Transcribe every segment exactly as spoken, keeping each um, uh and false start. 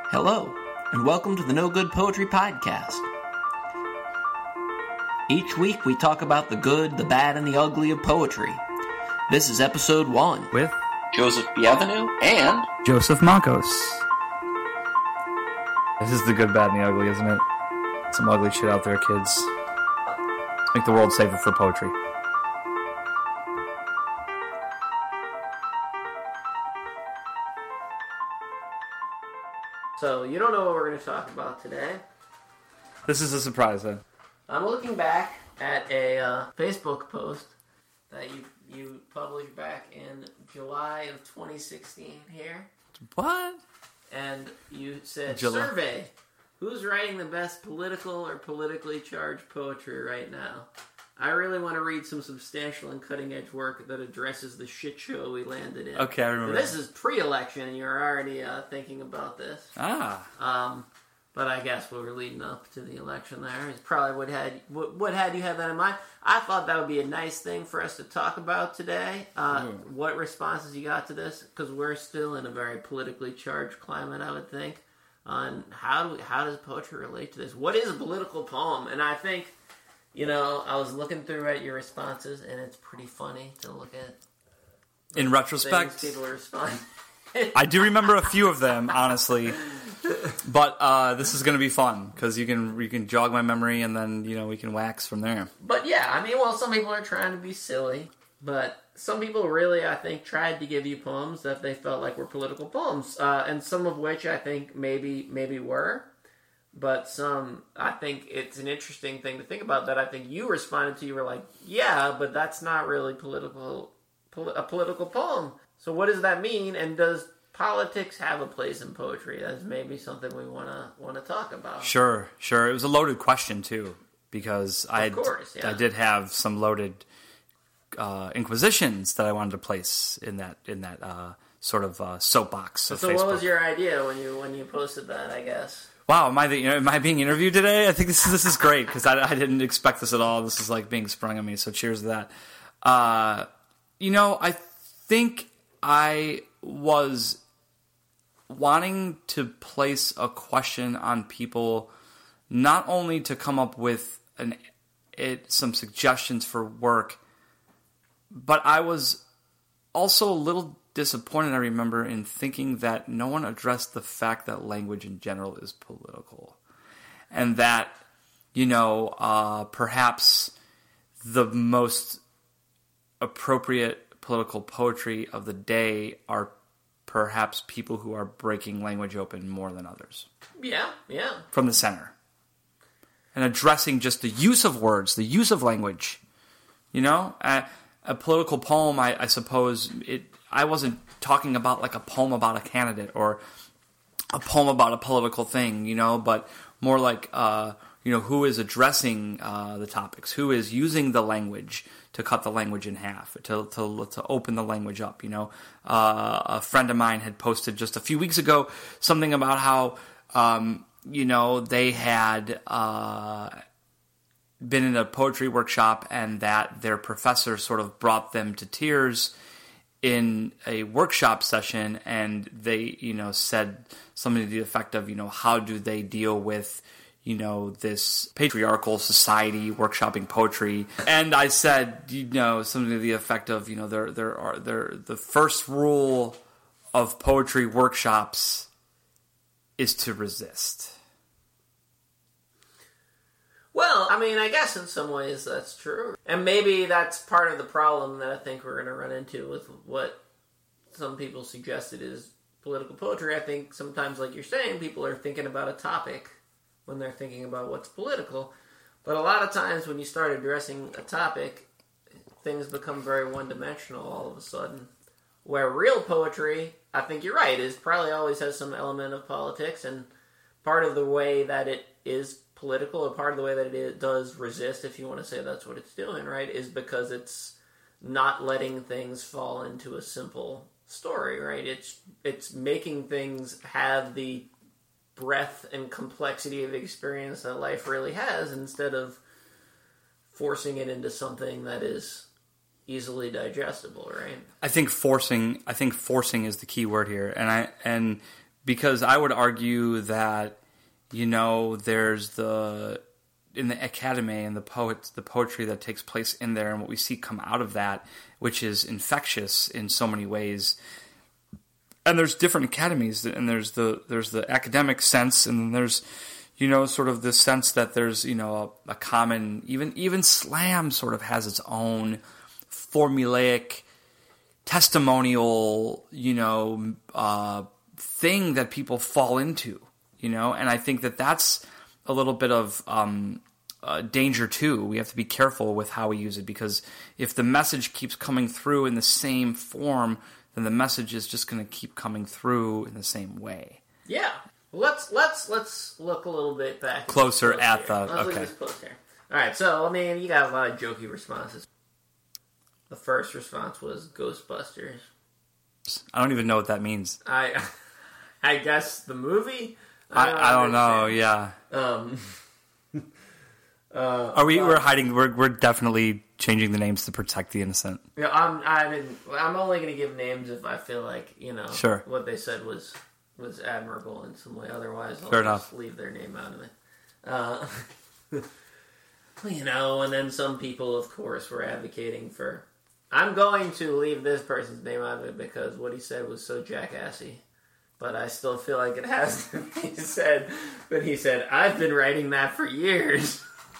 Hello, and welcome to the No Good Poetry Podcast. Each week we talk about the good, the bad, and the ugly of poetry. This is episode one. With Joseph Bienvenu and Joseph Mancos. This is the good, bad, and the ugly, isn't it? Some ugly shit out there, kids. Let's make the world safer for poetry. So, you don't know what we're going to talk about today. This is a surprise, then. I'm looking back at a uh, Facebook post that you you published back in July of twenty sixteen here. What? And you said, July. Survey, who's writing the best political or politically charged poetry right now? I really want to read some substantial and cutting-edge work that addresses the shit show we landed in. Okay, I remember. And this is pre-election, and you're already uh, thinking about this. Ah. Um, but I guess we were leading up to the election there. It's probably what had what, what had you have that in mind. I thought that would be a nice thing for us to talk about today. Uh, Mm. What responses you got to this? Because we're still in a very politically charged climate, I would think. On how do we, how does poetry relate to this? What is a political poem? And I think, you know, I was looking through at your responses, and it's pretty funny to look at. In retrospect, Things people respond. I do remember a few of them, honestly. But uh, this is going to be fun because you can you can jog my memory, and then you know we can wax from there. But yeah, I mean, well, some people are trying to be silly, but some people really, I think, tried to give you poems that they felt like were political poems, uh, and some of which I think maybe maybe were. But some, I think it's an interesting thing to think about that I think you responded to. You were like, yeah, but that's not really political, poli- a political poem. So what does that mean? And does politics have a place in poetry? That's maybe something we want to want to talk about. Sure, sure. It was a loaded question, too, because I, Of course, yeah. I did have some loaded uh, inquisitions that I wanted to place in that in that uh, sort of uh, soapbox of So Facebook. what was your idea when you when you posted that, I guess? Wow, am I the, am I being interviewed today? I think this is this is great because I, I didn't expect this at all. This is like being sprung on me. So cheers to that. Uh, you know, I think I was wanting to place a question on people, not only to come up with an it some suggestions for work, but I was also a little disappointed, I remember, in thinking that no one addressed the fact that language in general is political. And that, you know, uh, perhaps the most appropriate political poetry of the day are perhaps people who are breaking language open more than others. Yeah, yeah. From the center. And addressing just the use of words, the use of language. You know? Uh, a political poem, I, I suppose, it. I wasn't talking about like a poem about a candidate or a poem about a political thing, you know, but more like, uh, you know, who is addressing uh, the topics, who is using the language to cut the language in half, to to, to open the language up, you know. Uh, a friend of mine had posted just a few weeks ago something about how, um, you know, they had uh, been in a poetry workshop and that their professor sort of brought them to tears in a workshop session, and they, you know, said something to the effect of, you know, how do they deal with, you know, this patriarchal society workshopping poetry? And I said, you know, something to the effect of, you know, there there are there the first rule of poetry workshops is to resist. Well, I mean, I guess in some ways that's true. And maybe that's part of the problem that I think we're going to run into with what some people suggested is political poetry. I think sometimes, like you're saying, people are thinking about a topic when they're thinking about what's political. But a lot of times when you start addressing a topic, things become very one-dimensional all of a sudden. Where real poetry, I think you're right, is probably always has some element of politics, and part of the way that it is political, or part of the way that it is, does resist, if you want to say that's what it's doing, right, is because it's not letting things fall into a simple story, right? It's it's making things have the breadth and complexity of experience that life really has, instead of forcing it into something that is easily digestible, right? I think forcing I think forcing is the key word here. And I and because I would argue that, you know, there's the in the academy and the poets, the poetry that takes place in there, and what we see come out of that, which is infectious in so many ways. And there's different academies, and there's the there's the academic sense, and then there's, you know, sort of the sense that there's, you know, a, a common, even even slam sort of has its own formulaic, testimonial, you know, uh, thing that people fall into, you know, and I think that that's a little bit of um, uh, danger too. We have to be careful with how we use it, because if the message keeps coming through in the same form, then the message is just going to keep coming through in the same way. Yeah. Let's let's let's look a little bit back. Closer at here. the let's okay. Look at this close here. All right. So I mean, you got a lot of jokey responses. The first response was Ghostbusters. I don't even know what that means. I I guess the movie. I, I don't know. Yeah. Um. uh, Are we? But, we're hiding. We're we're definitely changing the names to protect the innocent. Yeah. I'm. I didn't. I'm only going to give names if I feel like, you know. Sure. What they said was was admirable in some way. Otherwise, I'll Fair just enough. leave their name out of it. Uh, you know, and then some people, of course, were advocating for. I'm going to leave this person's name out of it because what he said was so jackassy. But I still feel like it has to be said. But he said, I've been writing that for years.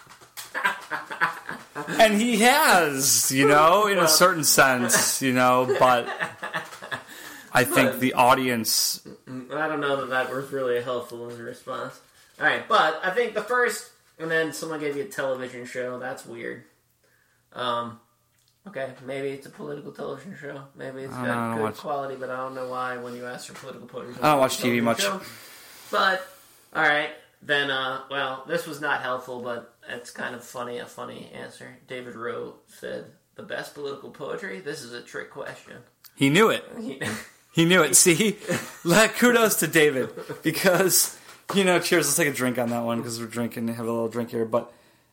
And he has, you know, in a certain sense, you know, but I think but, the audience... I don't know that that was really helpful as a response. All right, but I think the first, and then someone gave you a television show. That's weird. Um... Okay, maybe it's a political television show. Maybe it's got good watch. quality, but I don't know why when you ask for political poetry. I don't watch T V much. Show. But, alright, then, uh, well, this was not helpful, but it's kind of funny, a funny answer. David Rowe said, the best political poetry? This is a trick question. He knew it. He, he knew it. See? Kudos to David. Because, you know, cheers, let's take a drink on that one, because we're drinking, have a little drink here, but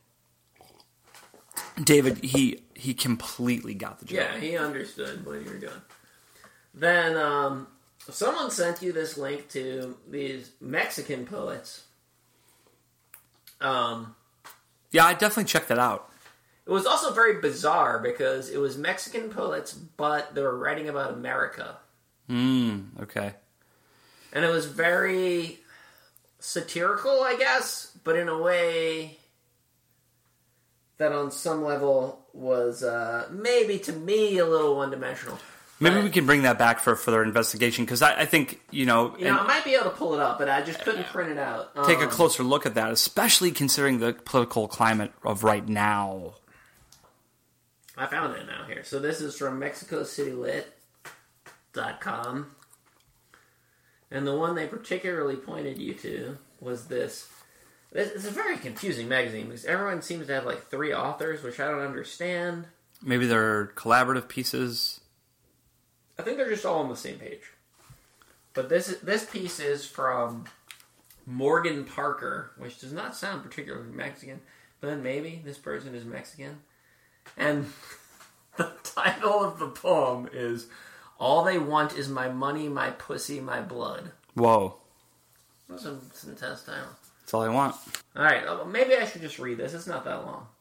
David, he... He completely got the joke. Yeah, he understood what you were doing. Then, um, someone sent you this link to these Mexican poets. Um, yeah, I definitely checked that out. It was also very bizarre because it was Mexican poets, but they were writing about America. Mm, okay. And it was very satirical, I guess, but in a way that on some level was uh, maybe to me a little one-dimensional. Maybe but, we can bring that back for further investigation, because I, I think, you know... You know, I might be able to pull it up, but I just couldn't print it out. Um, take a closer look at that, especially considering the political climate of right now. I found it now here. So this is from Mexico City Lit dot com. And the one they particularly pointed you to was this... It's a very confusing magazine because everyone seems to have like three authors, which I don't understand. Maybe they're collaborative pieces. I think they're just all on the same page. But this this piece is from Morgan Parker, which does not sound particularly Mexican. But then maybe this person is Mexican. And the title of the poem is All They Want Is My Money, My Pussy, My Blood. Whoa. That's an intense title. That's all I want. Alright, maybe I should just read this. It's not that long.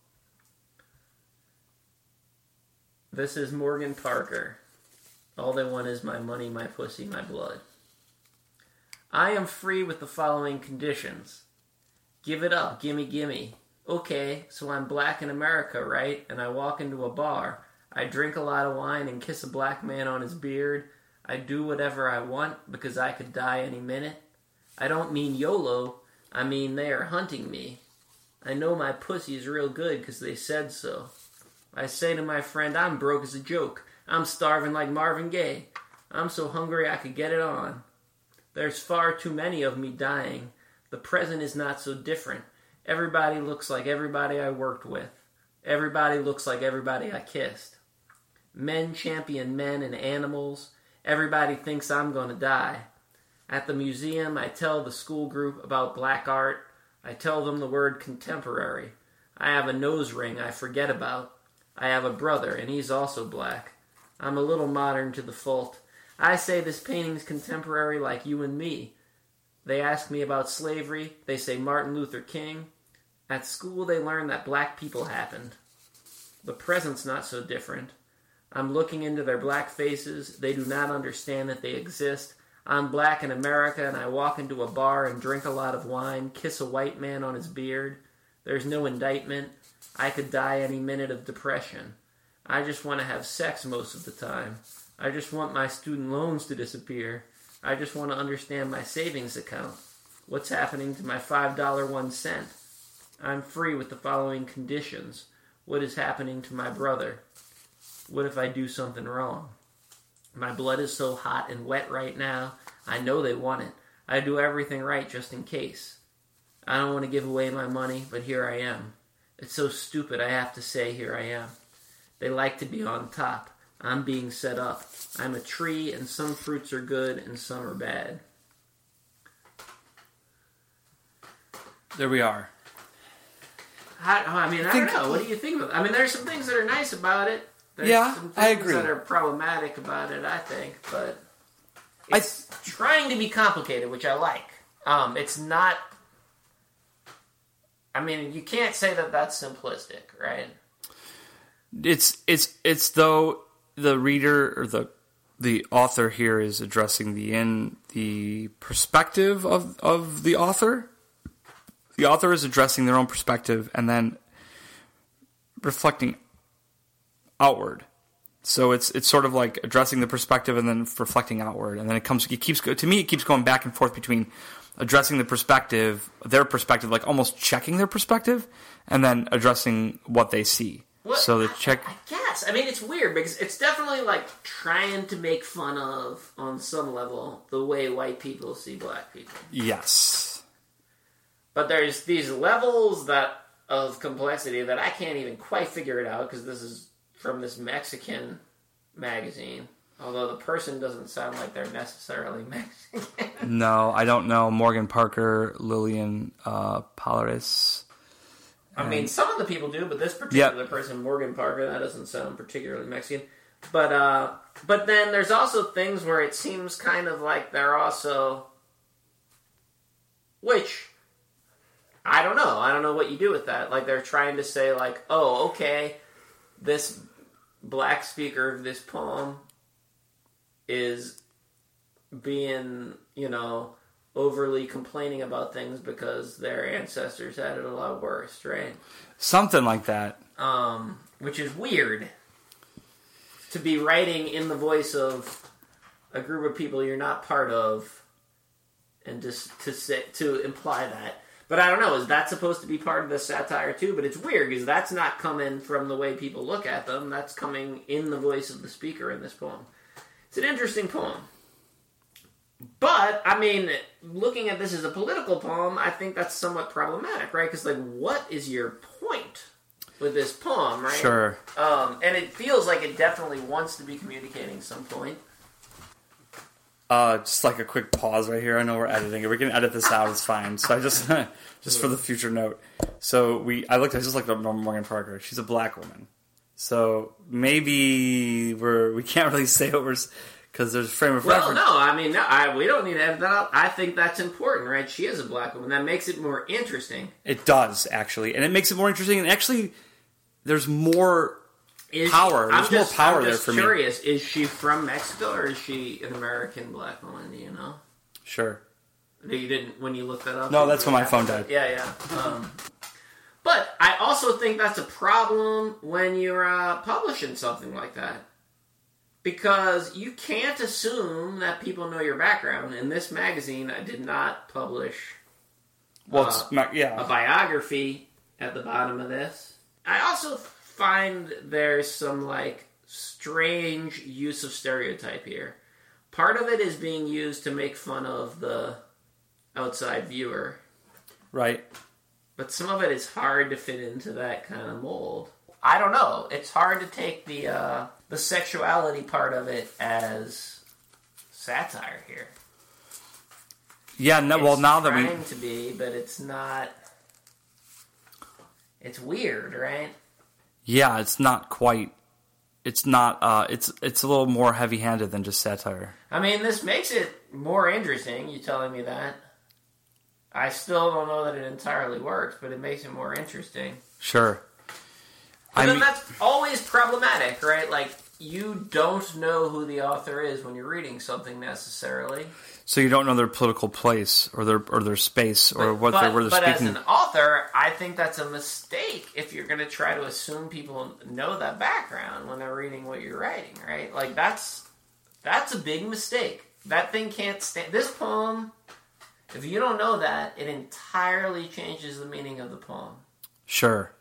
This is Morgan Parker. All they want is my money, my pussy, my blood. I am free with the following conditions. Give it up, gimme, gimme. Okay, so I'm black in America, right? And I walk into a bar. I drink a lot of wine and kiss a black man on his beard. I do whatever I want because I could die any minute. I don't mean YOLO. I mean, they are hunting me. I know my pussy is real good because they said so. I say to my friend, I'm broke as a joke. I'm starving like Marvin Gaye. I'm so hungry I could get it on. There's far too many of me dying. The present is not so different. Everybody looks like everybody I worked with. Everybody looks like everybody I kissed. Men champion men and animals. Everybody thinks I'm gonna die. At the museum, I tell the school group about black art. I tell them the word contemporary. I have a nose ring I forget about. I have a brother, and he's also black. I'm a little modern to the fault. I say this painting's contemporary like you and me. They ask me about slavery. They say Martin Luther King. At school, they learn that black people happened. The present's not so different. I'm looking into their black faces. They do not understand that they exist. I'm black in America, and I walk into a bar and drink a lot of wine, kiss a white man on his beard. There's no indictment. I could die any minute of depression. I just want to have sex most of the time. I just want my student loans to disappear. I just want to understand my savings account. What's happening to my five dollars one cent? I'm free with the following conditions. What is happening to my brother? What if I do something wrong? My blood is so hot and wet right now. I know they want it. I do everything right just in case. I don't want to give away my money, but here I am. It's so stupid I have to say here I am. They like to be on top. I'm being set up. I'm a tree, and some fruits are good and some are bad. There we are. How, I mean, I, I don't know. What do you think of it? I mean, there's some things that are nice about it. There's yeah, some things I agree. that are problematic about it, I think, but it's I, trying to be complicated, which I like. Um, it's not... I mean, you can't say that that's simplistic, right? It's it's it's though the reader or the the author here is addressing the in the perspective of of the author. The author is addressing their own perspective and then reflecting outward. So it's it's sort of like addressing the perspective and then reflecting outward, and then it comes. It keeps to me. It keeps going back and forth between addressing the perspective, their perspective, like almost checking their perspective, and then addressing what they see. What? So the check. I, I guess. I mean, it's weird because it's definitely like trying to make fun of, on some level, the way white people see black people. Yes. But there's these levels that of complexity that I can't even quite figure it out because this is from this Mexican magazine. Although the person doesn't sound like they're necessarily Mexican. No, I don't know. Morgan Parker, Lillian uh, Palares. I mean, some of the people do, but this particular yep. person, Morgan Parker, that doesn't sound particularly Mexican. But uh, but then there's also things where it seems kind of like they're also... Which, I don't know. I don't know what you do with that. Like, they're trying to say, like, oh, okay, this black speaker of this poem is being, you know, overly complaining about things because their ancestors had it a lot worse, right? Something like that. Um, which is weird to be writing in the voice of a group of people you're not part of, and just to say, to imply that. But I don't know, is that supposed to be part of the satire too? But it's weird because that's not coming from the way people look at them. That's coming in the voice of the speaker in this poem. It's an interesting poem. But, I mean, looking at this as a political poem, I think that's somewhat problematic, right? Because, like, what is your point with this poem, right? Sure. Um, and it feels like it definitely wants to be communicating some point. Uh, just like a quick pause right here. I know we're editing it. We can edit this out. It's fine. So I just, just for the future note. So we, I looked. I just looked up Morgan Parker. She's a black woman. So maybe we're we can't really say what we're because there's a frame of well, reference. Well, no, I mean, no, I, we don't need to edit that out. I think that's important, right? She is a black woman. That makes it more interesting. It does actually, and it makes it more interesting. And actually, there's more. Is power. She, There's just, more power I'm there just for curious, me. Is she from Mexico or is she an American black woman? Do you know? Sure. You didn't when you looked that up. No, that's when my phone died. Yeah, yeah. Um, but I also think that's a problem when you're uh, publishing something like that, because you can't assume that people know your background. In this magazine, I did not publish. Well, uh, it's not, yeah, a biography at the bottom of this. I also find there's some, like, strange use of stereotype here. Part of it is being used to make fun of the outside viewer. Right. But some of it is hard to fit into that kind of mold. I don't know. It's hard to take the uh, the sexuality part of it as satire here. Yeah, no, it's well, now that we... It's trying to be, but it's not... It's weird, right? Yeah, it's not quite. It's not. Uh, it's it's a little more heavy-handed than just satire. I mean, this makes it more interesting. You telling me that? I still don't know that it entirely works, but it makes it more interesting. Sure. But I then mean, that's always problematic, right? Like, you don't know who the author is when you're reading something necessarily. so you don't know their political place or their or their space or But, what but, they're, where they're but speaking. as an author, I think that's a mistake if you're going to try to assume people know that background when they're reading what you're writing, right? Like, that's that's a big mistake. That thing can't stand... This poem, if you don't know that, it entirely changes the meaning of the poem. Sure.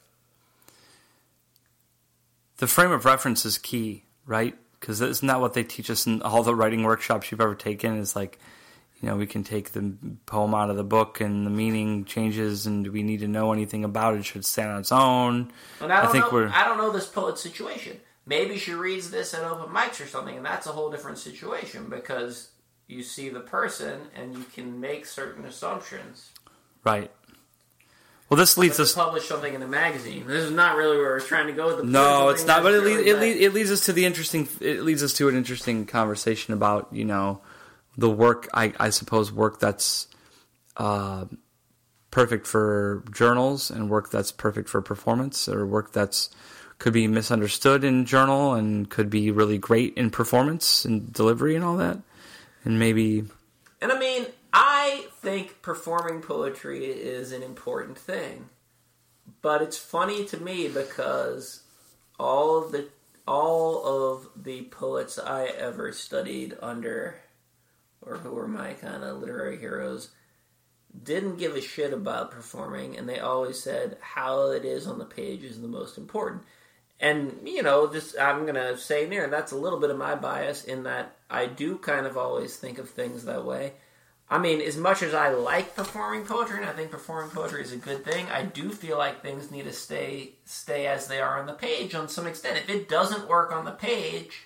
The frame of reference is key, right? Because isn't that what they teach us in all the writing workshops you've ever taken? Is like, you know, we can take the poem out of the book and the meaning changes, and do we need to know anything about it? It should stand on its own. And I, don't I think know, we're. I don't know this poet's situation. Maybe she reads this at open mics or something, and that's a whole different situation because you see the person and you can make certain assumptions. Right. Well, this leads But us. to publish something in a magazine. This is not really where we're trying to go with the. No, it's not. But it leads, it, but- lead, it leads us to the interesting. It leads us to an interesting conversation about, you know, the work. I, I suppose work that's uh, perfect for journals and work that's perfect for performance, or work that's could be misunderstood in journal and could be really great in performance and delivery and all that, and maybe. And I mean, I think performing poetry is an important thing. But it's funny to me because all of the all of the poets I ever studied under, or who were my kind of literary heroes, didn't give a shit about performing, and they always said how it is on the page is the most important. And, you know, just I'm going to say there, that's a little bit of my bias in that I do kind of always think of things that way. I mean, as much as I like performing poetry, and I think performing poetry is a good thing, I do feel like things need to stay stay as they are on the page on some extent. If it doesn't work on the page,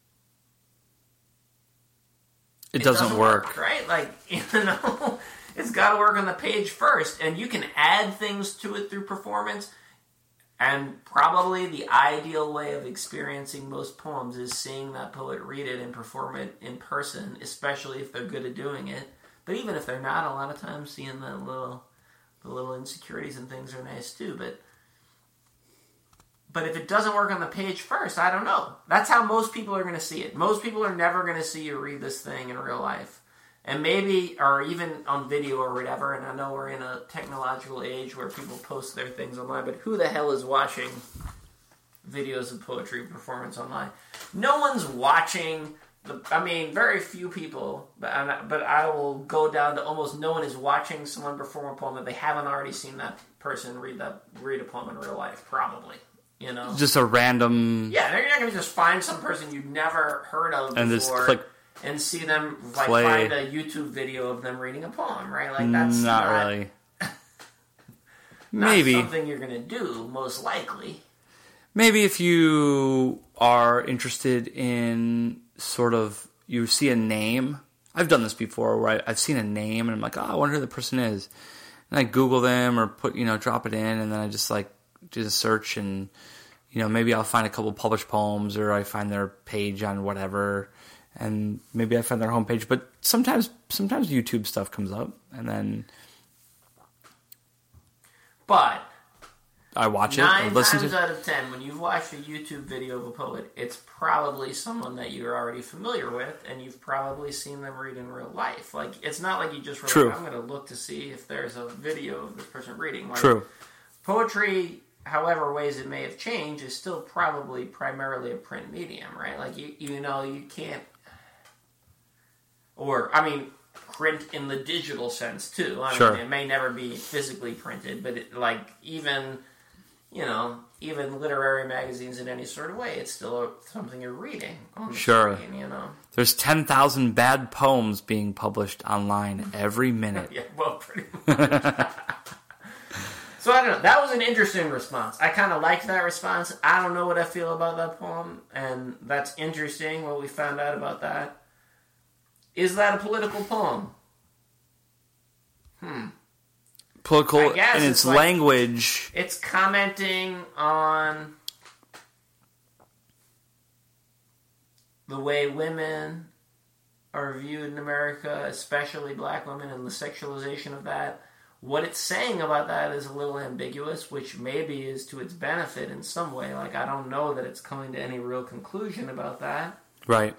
It, doesn't, work. right? Like, you know, it's got to work on the page first, and you can add things to it through performance. And probably the ideal way of experiencing most poems is seeing that poet read it and perform it in person, especially if they're good at doing it. But even if they're not, a lot of times seeing the little, the little insecurities and things are nice too. But, but if it doesn't work on the page first, I don't know. That's how most people are going to see it. Most people are never going to see you read this thing in real life. And maybe, or even on video or whatever, and I know we're in a technological age where people post their things online, but who the hell is watching videos of poetry performance online? No one's watching, the, I mean, very few people, but I, but I will go down to almost no one is watching someone perform a poem that they haven't already seen that person read that read a poem in real life, probably. You know? Just a random. Yeah, they're not going to just find some person you've never heard of And before. just click. And see them, like, Play. find a YouTube video of them reading a poem, right? Like, that's not, not, really. not Maybe. something you're going to do, most likely. Maybe if you are interested in sort of, you see a name. I've done this before where I, I've seen a name and I'm like, oh, I wonder who the person is. And I Google them or put, you know, drop it in, and then I just like do the search, and, you know, maybe I'll find a couple published poems, or I find their page on whatever. And maybe I find their homepage, but sometimes sometimes YouTube stuff comes up, and then But I watch it nine and listen times to it. out of ten, when you've watched a YouTube video of a poet, it's probably someone that you're already familiar with, and you've probably seen them read in real life. Like, it's not like you just were True. like, I'm going to look to see if there's a video of this person reading. Like, True. Poetry, however ways it may have changed, is still probably primarily a print medium, right? Like, you, you know, you can't... Or, I mean, print in the digital sense, too. I Sure. mean, it may never be physically printed, but, it, like, even, you know, even literary magazines in any sort of way, it's still a, something you're reading on the Sure. screen, you know? There's ten thousand bad poems being published online every minute. Yeah, well, pretty much. So, I don't know. That was an interesting response. I kind of liked that response. I don't know what I feel about that poem, and that's interesting, what we found out about that. Is that a political poem? Hmm. Political I guess in it's its like- language. It's commenting on the way women are viewed in America, especially black women, and the sexualization of that. what it's saying about that is a little ambiguous, which maybe is to its benefit in some way. Like, I don't know that it's coming to any real conclusion about that. Right.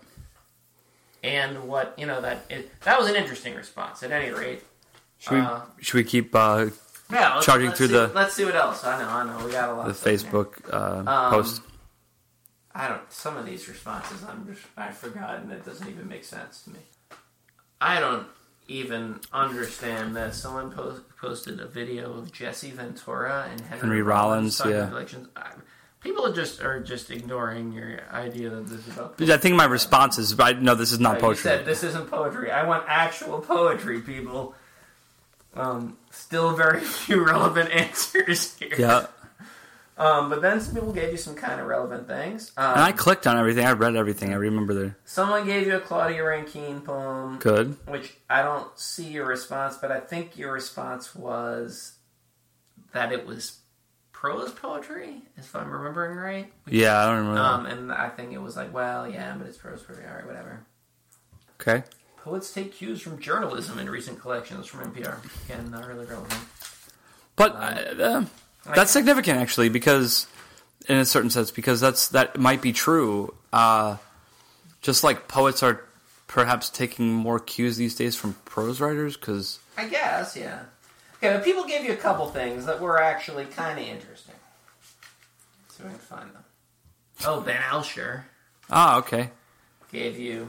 And what, you know, that it, that was an interesting response, at any rate. Should we, uh, should we keep uh, yeah, let's, charging let's through see, the... Let's see what else. I know, I know. We got a lot the of stuff Facebook uh, um, post. I don't... Some of these responses, I'm just... I've forgotten. It doesn't even make sense to me. I don't even understand this. Someone post, posted a video of Jesse Ventura and Henry, Henry Rollins, talking yeah. elections. I, people are just are just ignoring your idea that this is about... I think my response is, I, no, this is not Uh, poetry. You said this isn't poetry. I want actual poetry, people. Um, still very few relevant answers here. Yeah. Um, but then some people gave you some kind of relevant things. Um, And I clicked on everything. I read everything. I remember the... Someone gave you a Claudia Rankine poem. Good. Which I don't see your response, but I think your response was that it was prose poetry, if I'm remembering right. Yeah, I don't remember. Um, and I think it was like, well, yeah, but it's prose poetry. All right, whatever. Okay. Poets take cues from journalism in recent collections from N P R. Again, not really relevant. But uh, uh, that's significant, actually, because, in a certain sense, because that's that might be true. Uh, just like poets are perhaps taking more cues these days from prose writers, because... I guess, yeah. Okay, but people gave you a couple things that were actually kind of interesting. Let's see if I can find them. Oh, Ben Alsher Ah, okay. gave you...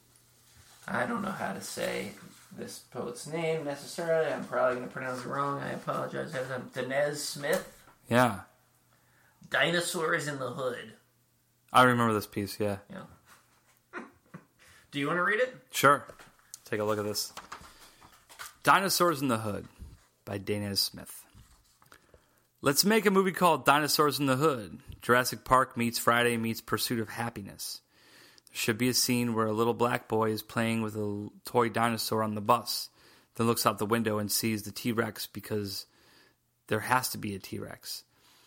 I don't know how to say this poet's name necessarily. I'm probably going to pronounce it wrong. I apologize. Danez Smith. Yeah. Dinosaurs in the Hood. I remember this piece, yeah. Yeah. Do you want to read it? Sure. Take a look at this. Dinosaurs in the Hood by Danez Smith. Let's make a movie called Dinosaurs in the Hood. Jurassic Park meets Friday meets Pursuit of Happiness. There should be a scene where a little black boy is playing with a toy dinosaur on the bus, then looks out the window and sees the T-Rex because there has to be a T-Rex.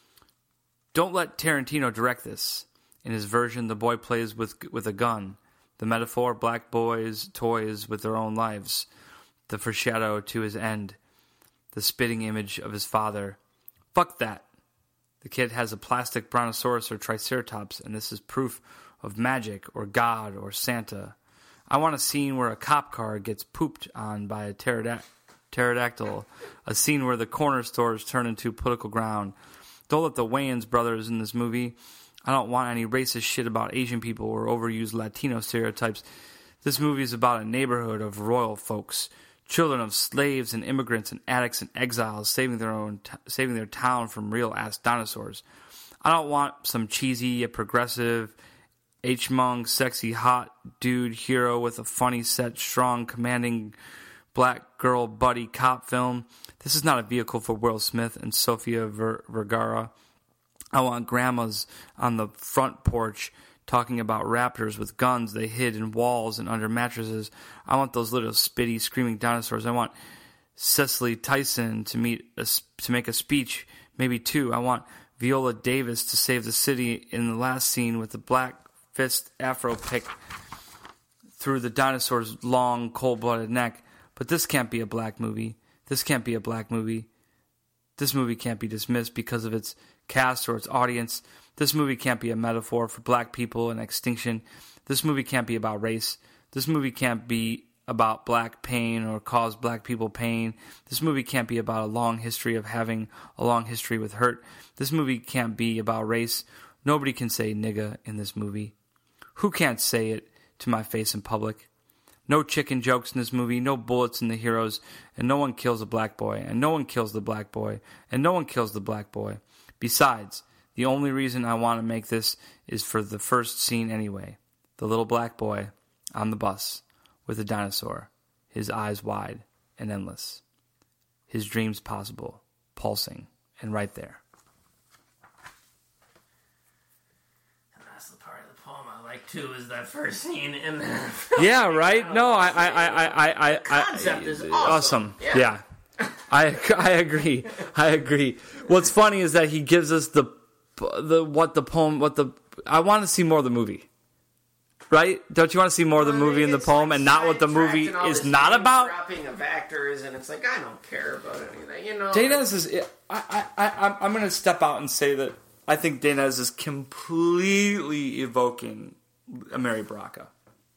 Don't let Tarantino direct this. In his version, the boy plays with with a gun. The metaphor, black boys' toys with their own lives. The foreshadow to his end. The spitting image of his father. Fuck that. The kid has a plastic brontosaurus or triceratops, and this is proof of magic or God or Santa. I want a scene where a cop car gets pooped on by a pterod- pterodactyl. A scene where the corner stores turn into political ground. Don't let the Wayans brothers in this movie. I don't want any racist shit about Asian people or overused Latino stereotypes. This movie is about a neighborhood of royal folks, children of slaves and immigrants and addicts and exiles saving their own, t- saving their town from real-ass dinosaurs. I don't want some cheesy, a progressive, H-mong, sexy, hot dude hero with a funny set, strong, commanding black girl buddy cop film. This is not a vehicle for Will Smith and Sofia Ver- Vergara. I want grandmas on the front porch talking about raptors with guns they hid in walls and under mattresses. I want those little spitty, screaming dinosaurs. I want Cecily Tyson to meet a, to make a speech, maybe two. I want Viola Davis to save the city in the last scene with the black fist afro pick through the dinosaur's long, cold-blooded neck. But this can't be a black movie. This can't be a black movie. This movie can't be dismissed because of its cast or its audience. This movie can't be a metaphor for black people and extinction. This movie can't be about race. This movie can't be about black pain or cause black people pain. This movie can't be about a long history of having a long history with hurt. This movie can't be about race. Nobody can say nigga in this movie. Who can't say it to my face in public? No chicken jokes in this movie, no bullets in the heroes, and no one kills a black boy, and no one kills the black boy, and no one kills the black boy. Besides, the only reason I want to make this is for the first scene anyway. The little black boy on the bus with a dinosaur, his eyes wide and endless. His dreams possible, pulsing, and right there. And that's the part of the poem I like too, is that first scene in there. Yeah, right? No, I, I, I, I, I, The concept I, is awesome. awesome. Yeah. Yeah. I, I agree. I agree. What's funny is that he gives us the, the, what the poem, what the, I want to see more of the movie. Right? Don't you want to see more of the Well, movie and the it's poem, like and not what the movie sidetracked and all is this not about? Dropping of actors, and it's like I don't care about anything. You know, Dainez is. I, I, I, I'm going to step out and say that I think Dainez is completely evoking a Mary Baraka.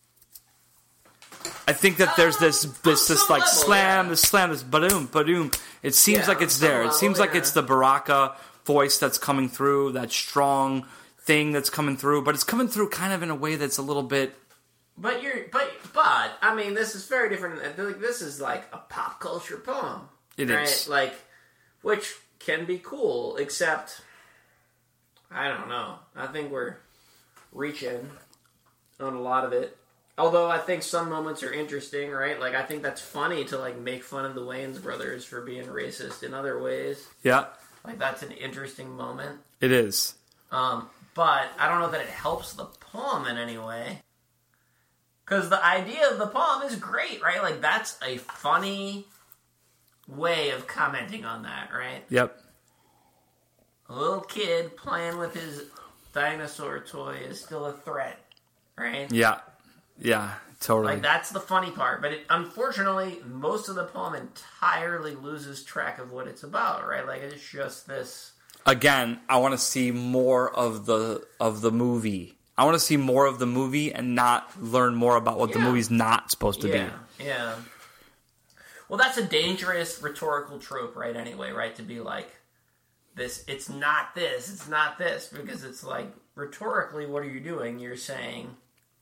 I think that there's this Um, this on this some like level, slam, yeah. this slam, this ba-doom, ba-doom. It seems Yeah, like on it's some there. It level, seems like yeah. it's the Baraka voice that's coming through, that strong thing that's coming through, but it's coming through kind of in a way that's a little bit. But you're, but, but, I mean, this is very different. Like, this is like a pop culture poem. It right? is. Like, which can be cool, except, I don't know. I think we're reaching on a lot of it. Although I think some moments are interesting, right? Like, I think that's funny to, like, make fun of the Wayans brothers for being racist in other ways. Yeah, Like, that's an interesting moment. it is. Um, but I don't know that it helps the poem in any way. Because the idea of the poem is great, right? Like, that's a funny way of commenting on that, right? Yep. A little kid playing with his dinosaur toy is still a threat, right? Yeah. Yeah, totally. Like, that's the funny part. But it, unfortunately, most of the poem entirely loses track of what it's about, right? Like, it's just this... Again, I want to see more of the of the movie. I want to see more of the movie and not learn more about what the Yeah. movie's not supposed to yeah, be. Yeah. Well, that's a dangerous rhetorical trope, right, anyway, right? To be like, this, it's not this, it's not this. Because it's like, rhetorically, what are you doing? You're saying...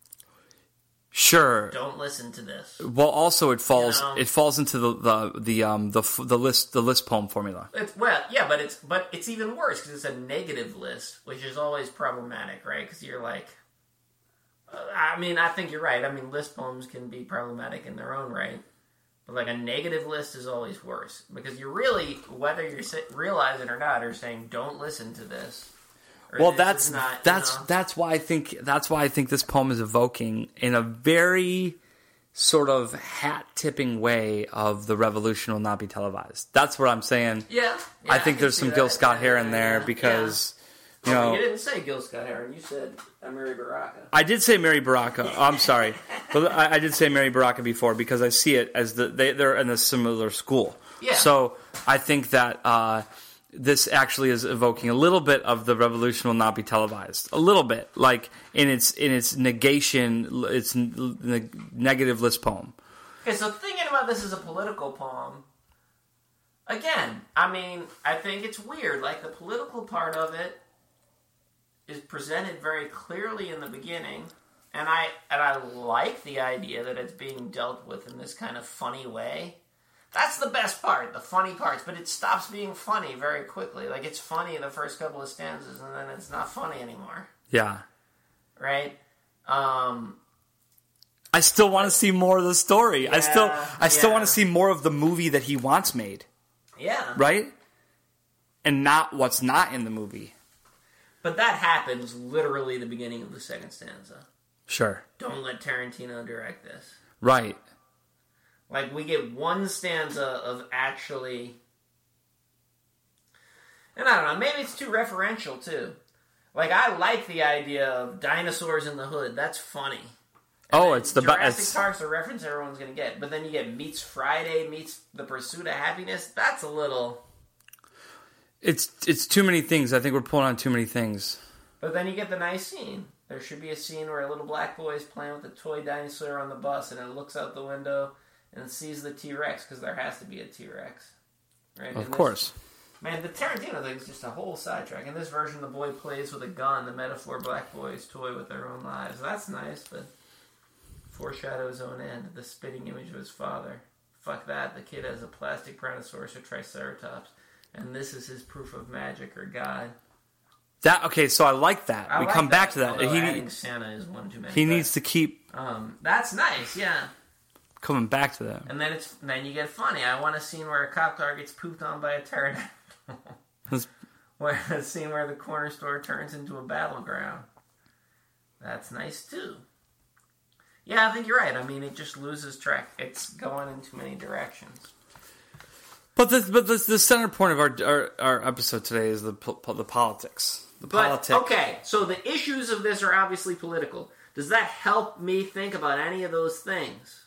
Sure. Don't listen to this. Well, also it falls You know? it falls into the the the um the f- the list the list poem formula. It's, well, yeah, but it's but it's even worse because it's a negative list, which is always problematic, right? Because you're like, uh, I mean, I think you're right. I mean, list poems can be problematic in their own right, but like a negative list is always worse because you're really, whether you're realize it or not, are saying don't listen to this. Or Well, this that's is not, you that's know. that's why I think that's why I think this poem is evoking in a very sort of hat tipping way of the revolution will not be televised. That's what I'm saying. Yeah, yeah, I think can there's see some that. Gil Scott Yeah, Heron yeah, there yeah. because Yeah. you Oh, know you didn't say Gil Scott Heron. You said Mary Baraka. I did say Mary Baraka. Oh, I'm sorry, but I, I did say Mary Baraka before because I see it as the they, they're in a similar school. Yeah. So I think that uh, this actually is evoking a little bit of the revolution will not be televised. A little bit, like in its in its negation, its ne- negative list poem. Okay, so thinking about this as a political poem, again, I mean, I think it's weird. Like, the political part of it is presented very clearly in the beginning, and I and I like the idea that it's being dealt with in this kind of funny way. That's the best part, the funny parts, but it stops being funny very quickly. Like, it's funny in the first couple of stanzas, and then it's not funny anymore, Yeah. right? Um... I still want to see more of the story. Yeah, I still I still yeah. want to see more of the movie that he wants made, Yeah. right? And not what's not in the movie. But that happens literally the beginning of the second stanza. Sure. Don't let Tarantino direct this. Right. Like, we get one stanza of actually... And I don't know, maybe it's too referential, too. Like, I like the idea of dinosaurs in the hood. That's funny. Oh, it's the Jurassic best. Park's a reference everyone's going to get. But then you get Meets Friday, meets The Pursuit of Happiness. That's a little... It's it's too many things. I think we're pulling on too many things. But then you get the nice scene. There should be a scene where a little black boy is playing with a toy dinosaur on the bus, and it looks out the window and sees the T-Rex, because there has to be a T-Rex. Right? Of And course. This, man, the Tarantino thing is just a whole sidetrack. In this version, the boy plays with a gun, the metaphor black boys toy with their own lives. That's nice, but foreshadow his own end, the spitting image of his father. Fuck that, the kid has a plastic brontosaurus or triceratops, and this is his proof of magic or God. That okay, so I like that. I we like come that, back to that. although He adding Santa is one too many. he but, needs to keep Um, that's nice, yeah. coming back to that. And then it's then you get funny. I want a scene where a cop car gets pooped on by a pterodactyl. That's- Where a scene where the corner store turns into a battleground. That's nice too. Yeah, I think you're right. I mean, it just loses track. It's going in too many directions. But the but the, the center point of our, our our episode today is the po- the politics. The But politics. okay, so the issues of this are obviously political. Does that help me think about any of those things?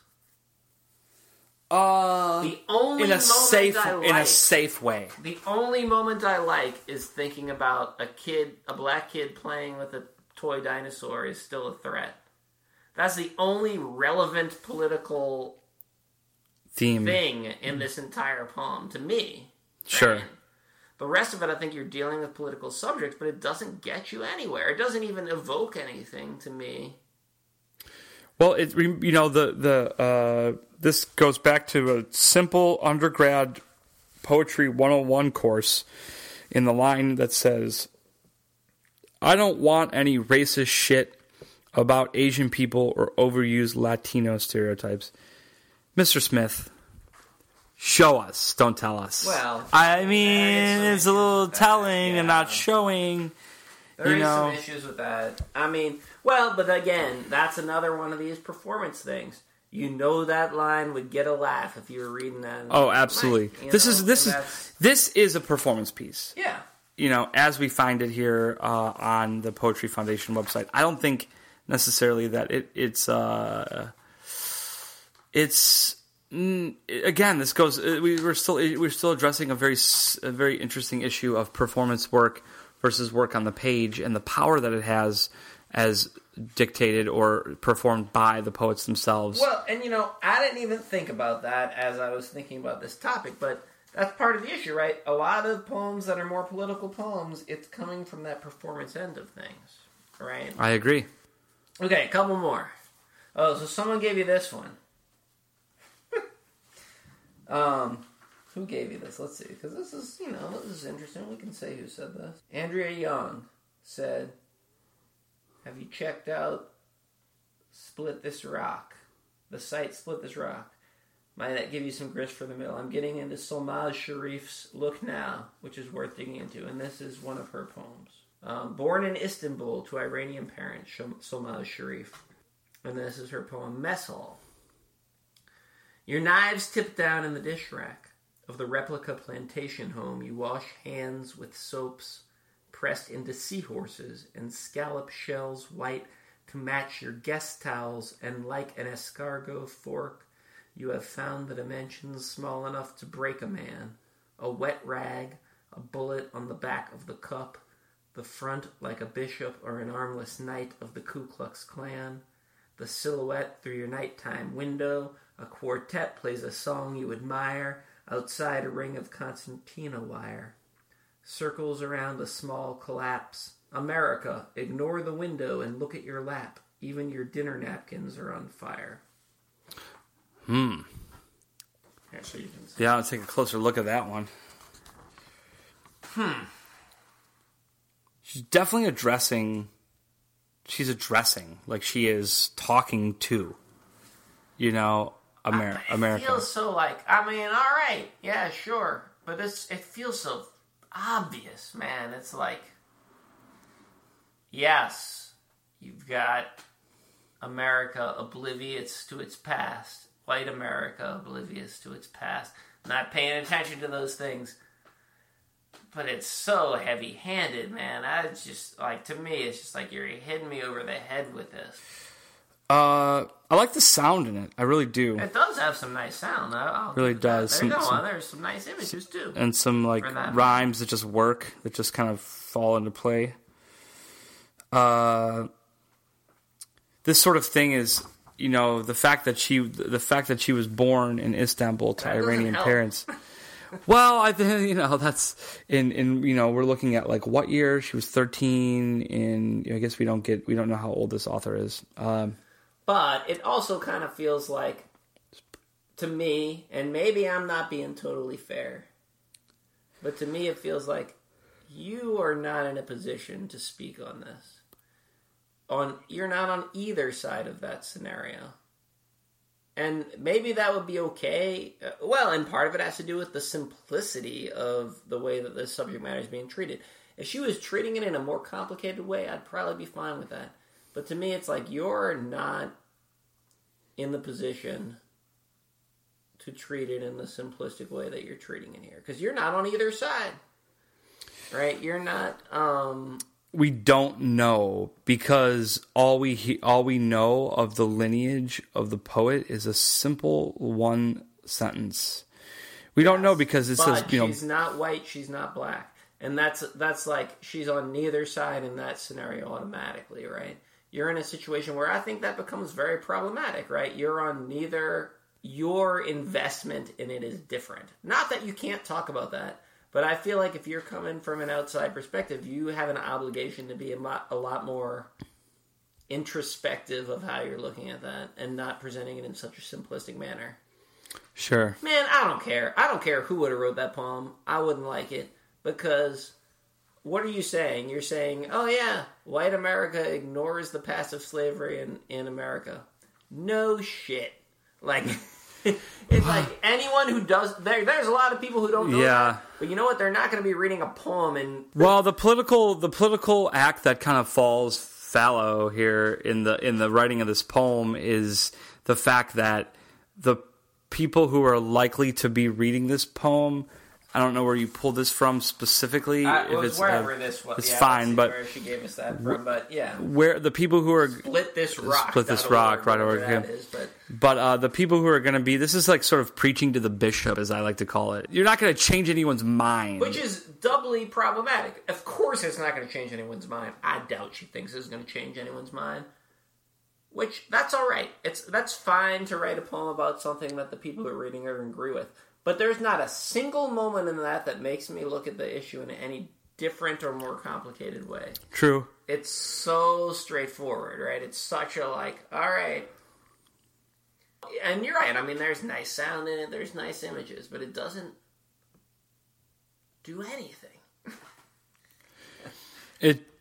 Uh, the only in a moment safe I like, in a safe way. The only moment I like is thinking about a kid, a black kid playing with a toy dinosaur is still a threat. That's the only relevant political theme thing in this entire poem to me. Sure. Right? The rest of it, I think you're dealing with political subjects, but it doesn't get you anywhere. It doesn't even evoke anything to me. Well, it you know the the uh, this goes back to a simple undergrad poetry one oh one course in the line that says, "I don't want any racist shit about Asian people or overused Latino stereotypes." Mister Smith, show us, don't tell us. Well, I mean, it's a little telling yeah. and not showing. There you is know. some issues with that. I mean, well, but again, that's another one of these performance things. You know that line would get a laugh if you were reading that. Oh, absolutely. Night, this know? is this and is that's... this is a performance piece. Yeah. You know, as we find it here uh, on the Poetry Foundation website, I don't think necessarily that it, it's uh, it's mm, again. This goes. We, we're still we're still addressing a very a very interesting issue of performance work versus work on the page and the power that it has as dictated or performed by the poets themselves. Well, and you know, I didn't even think about that as I was thinking about this topic, but that's part of the issue, right? A lot of poems that are more political poems, it's coming from that performance end of things, right? I agree. Okay, a couple more. Oh, so someone gave you this one. um... Who gave you this? Let's see, because this is, you know, this is interesting. We can say who said this. Andrea Young said, "Have you checked out Split This Rock? The site Split This Rock. Might that give you some grist for the mill? I'm getting into Solmaz Sharif's Look Now, which is worth digging into, and this is one of her poems. Um, born in Istanbul to Iranian parents, Solmaz Sharif. And this is her poem, Mess Hall. Your knives tipped down in the dish rack of the replica plantation home, you wash hands with soaps pressed into seahorses and scallop shells white to match your guest towels, and like an escargot fork, you have found the dimensions small enough to break a man. A wet rag, a bullet on the back of the cup, the front like a bishop or an armless knight of the Ku Klux Klan, the silhouette through your nighttime window, a quartet plays a song you admire, outside a ring of concertina wire. Circles around a small collapse. America, ignore the window and look at your lap. Even your dinner napkins are on fire. Hmm. Yeah, so you can see. Yeah, I'll take a closer look at that one. Hmm. She's definitely addressing... She's addressing, like she is talking to, you know... Amer- I, it America. feels so like, I mean, all right, yeah, sure, but it's it feels so obvious, man. It's like, yes, you've got America oblivious to its past, white America oblivious to its past, not paying attention to those things, but it's so heavy-handed, man. I just, like, to me, it's just like you're hitting me over the head with this. Uh, I like the sound in it. I really do. It does have some nice sound. I'll really does. There you some, go. some, There's some nice images too, and some like rhymes that just work, that just kind of fall into play. Uh, this sort of thing is, you know, the fact that she, the fact that she was born in Istanbul to that Iranian parents. Well, I think, you know, that's in, in, you know, we're looking at like what year she was thirteen in, I guess we don't get, we don't know how old this author is. Um, But it also kind of feels like, to me, and maybe I'm not being totally fair, but to me it feels like you are not in a position to speak on this. On You're not on either side of that scenario. And maybe that would be okay. Well, and part of it has to do with the simplicity of the way that the subject matter is being treated. If she was treating it in a more complicated way, I'd probably be fine with that. But to me, it's like you're not in the position to treat it in the simplistic way that you're treating it here. Because you're not on either side. Right? You're not... Um, we don't know, because all we he- all we know of the lineage of the poet is a simple one sentence. We don't know because it but says, you know, she's not white, she's not black. And that's that's like she's on neither side in that scenario automatically, right? You're in a situation where I think that becomes very problematic, right? You're on neither, your investment in it is different. Not that you can't talk about that, but I feel like if you're coming from an outside perspective, you have an obligation to be a lot, a lot more introspective of how you're looking at that and not presenting it in such a simplistic manner. sure. Man, I don't care. I don't care who would have wrote that poem. I wouldn't like it because what are you saying? You're saying, oh yeah, white America ignores the past of slavery in, in America. No shit. Like, it's like anyone who does, there, there's a lot of people who don't know Yeah. that. But you know what? They're not going to be reading a poem and... Well, the political the political act that kind of falls fallow here in the in the writing of this poem is the fact that the people who are likely to be reading this poem, I don't know where you pulled this from specifically. I, it if was it's wherever uh, this was. it's yeah, fine, let's see but where she gave us that from, but yeah. where the people who are Split this rock. Split this rock, right, or- That is, but... But uh, the people who are going to be, this is like sort of preaching to the bishop, as I like to call it. You're not going to change anyone's mind. Which is doubly problematic. Of course it's not going to change anyone's mind. I doubt she thinks it's going to change anyone's mind. Which, that's alright. It's That's fine to write a poem about something that the people who are reading are going to agree with. But there's not a single moment in that that makes me look at the issue in any different or more complicated way. True. It's so straightforward, right? It's such a, like, alright. And you're right. I mean, there's nice sound in it. There's nice images. But it doesn't do anything. It,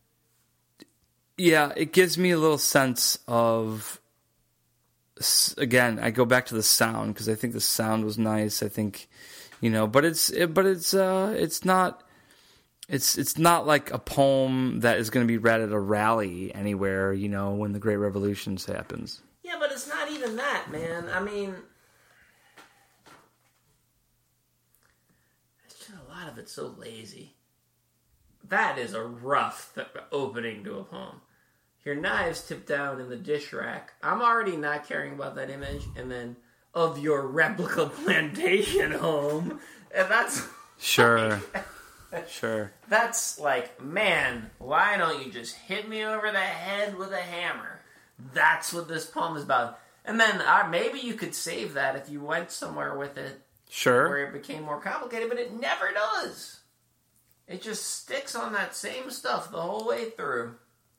yeah, it gives me a little sense of, again, I go back to the sound because I think the sound was nice. I think, you know, but it's, it, but it's, uh, it's not, it's, it's not like a poem that is going to be read at a rally anywhere, you know, when the Great Revolution happens. Yeah, but it's not even that, man. I mean, it's just a lot of it's so lazy. That is a rough th- opening to a poem. Your knives tipped down in the dish rack. I'm already not caring about that image. And then, of your replica plantation home. And that's... Sure. Sure. That's like, man, why don't you just hit me over the head with a hammer? That's what this poem is about. And then uh, maybe you could save that if you went somewhere with it Sure. where it became more complicated, but it never does. It just sticks on that same stuff the whole way through.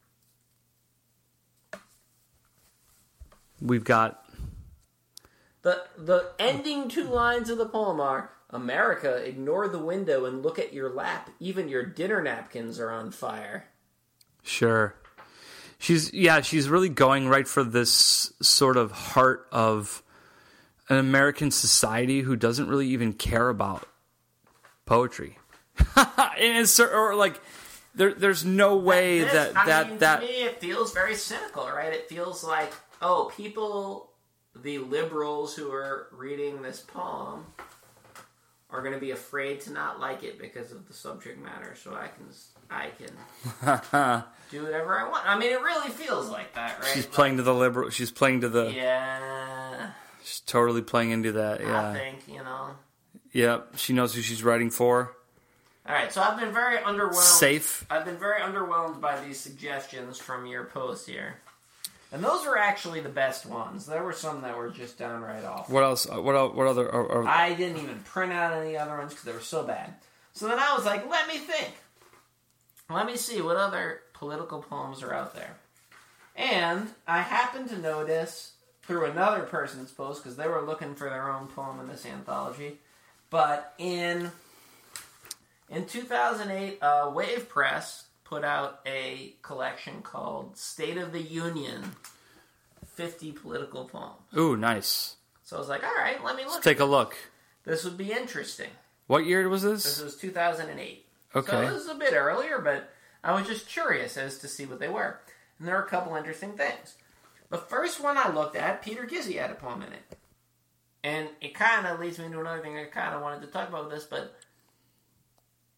We've got... The the ending two lines of the poem are, America, ignore the window and look at your lap. Even your dinner napkins are on fire. Sure. She's, yeah, she's really going right for this sort of heart of an American society who doesn't really even care about poetry. And it's, or like, there, there's no way This, that, I that, mean, that, to me, it feels very cynical, right? It feels like, oh, people, the liberals who are reading this poem are going to be afraid to not like it because of the subject matter, so I can I can do whatever I want. I mean, it really feels like that, right? she's Like, playing to the liberal, she's playing to the, yeah, she's totally playing into that, yeah. I think, you know. Yeah, she knows who she's writing for. All right, so I've been very underwhelmed. Safe. I've been very underwhelmed by these suggestions from your post here. And those were actually the best ones. There were some that were just downright awful. What else? What else, what other? Or, or, I didn't even print out any other ones because they were so bad. So then I was like, let me think. Let me see what other political poems are out there. And I happened to notice through another person's post, because they were looking for their own poem in this anthology, but in in two thousand eight, uh, Wave Press put out a collection called State of the Union, fifty political poems. Ooh, nice. So I was like, all right, let me look. Let's take a look. This would be interesting. What year was This this? was two thousand eight. Okay. So this is a bit earlier, but I was just curious as to see what they were. And there are a couple interesting things. The first one I looked at, Peter Gizzi had a poem in it. And it kind of leads me into another thing I kind of wanted to talk about with this, but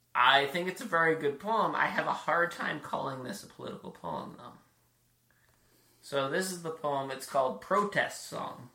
I think it's a very good poem. I have a hard time calling this a political poem, though. So this is the poem. It's called Protest Song.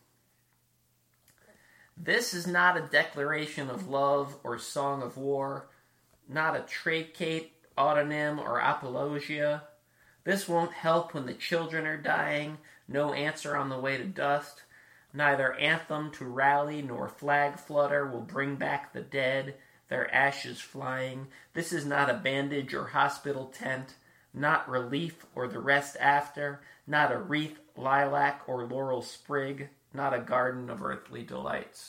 This is not a declaration of love or song of war, not a tractate, autonym, or apologia. This won't help when the children are dying, no answer on the way to dust. Neither anthem to rally nor flag flutter will bring back the dead, their ashes flying. This is not a bandage or hospital tent, not relief or the rest after, not a wreath, lilac, or laurel sprig, not a garden of earthly delights.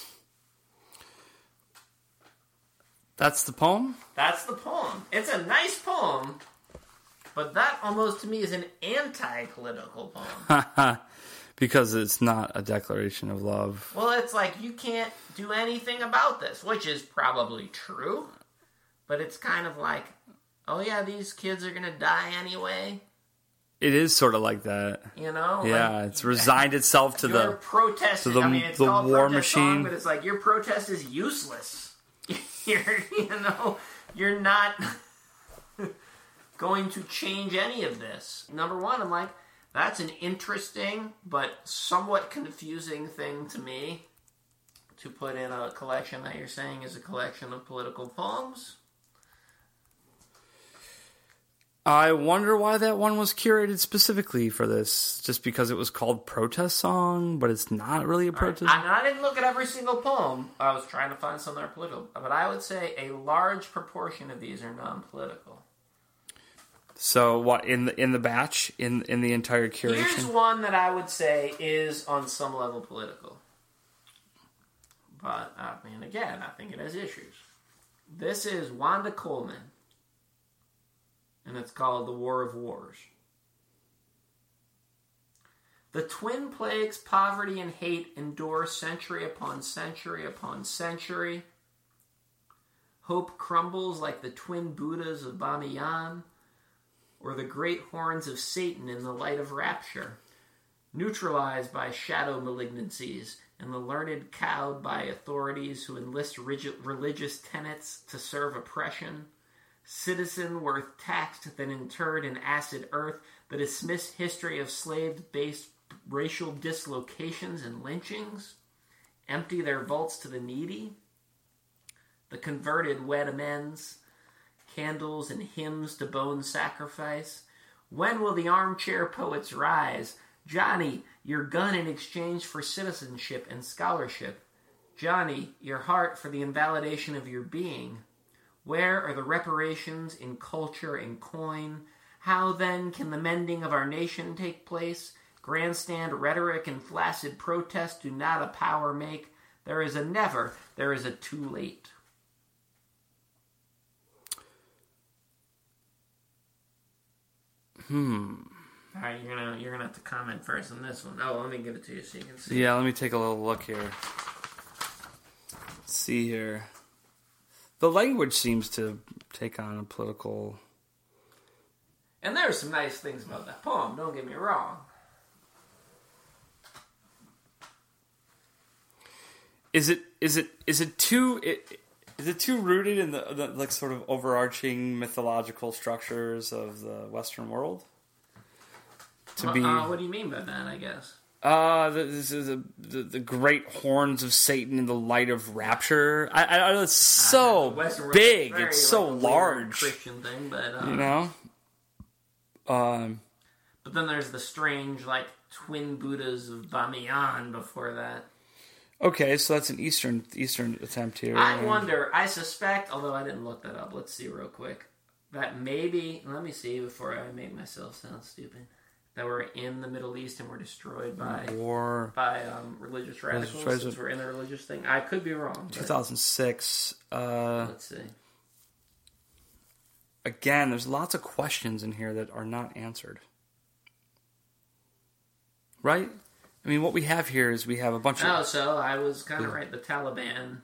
That's the poem? That's the poem. It's a nice poem, but that almost to me is an anti-political poem. Because it's not a declaration of love. Well, it's like you can't do anything about this, which is probably true, but it's kind of like, oh yeah, these kids are going to die anyway. It is sort of like that. You know? Yeah, like, it's resigned itself to you're the protesting. to the, I mean, it's the called war protest machine. Song, but it's like your protest is useless. You're, you know, you're not going to change any of this. Number one, I'm like, that's an interesting but somewhat confusing thing to me to put in a collection that you're saying is a collection of political poems. I wonder why that one was curated specifically for this. Just because it was called Protest Song, but it's not really a protest. Right. I, I didn't look at every single poem. I was trying to find some that are political. But I would say a large proportion of these are non-political. So what in the in the batch in in the entire curation? Here's one that I would say is on some level political, but I mean, again, I think it has issues. This is Wanda Coleman, and it's called "The War of Wars." The twin plagues, poverty and hate, endure century upon century upon century. Hope crumbles like the twin Buddhas of Bamiyan, or the great horns of Satan in the light of rapture, neutralized by shadow malignancies, and the learned cowed by authorities who enlist rigid religious tenets to serve oppression, citizen worth taxed then interred in acid earth, the dismissed history of slave-based racial dislocations and lynchings, empty their vaults to the needy, the converted wed amends, candles and hymns to bone sacrifice. When will the armchair poets rise? Johnny, your gun in exchange for citizenship and scholarship. Johnny, your heart for the invalidation of your being. Where are the reparations in culture and coin? How then can the mending of our nation take place? Grandstand rhetoric and flaccid protest do not a power make. There is a never, there is a too late. Hmm. All right, you're gonna you're gonna have to comment first on this one. Oh, let me give it to you so you can see. Yeah, let me take a little look here. Let's see here. The language seems to take on a political. And there are some nice things about that poem. Don't get me wrong. Is it is it is it too it, is it too rooted in the, the like sort of overarching mythological structures of the Western world? To well, be uh, what do you mean by that? I guess. Uh, the, the, the, the great horns of Satan in the light of rapture. I, I, I it's so uh, big. Very, it's so like, large. Christian thing, but uh, you know. Um. But then there's the strange, like, twin Buddhas of Bamiyan before that. Okay, so that's an Eastern Eastern attempt here. I wonder, I suspect, although I didn't look that up, let's see real quick, that maybe, let me see before I make myself sound stupid, that we're in the Middle East and we're destroyed by war by um, religious radicals, religious since we're in the religious thing. I could be wrong. two thousand six. Uh, let's see. Again, there's lots of questions in here that are not answered. Right? I mean, what we have here is we have a bunch oh, of... Oh, so I was kind of yeah. right. The Taliban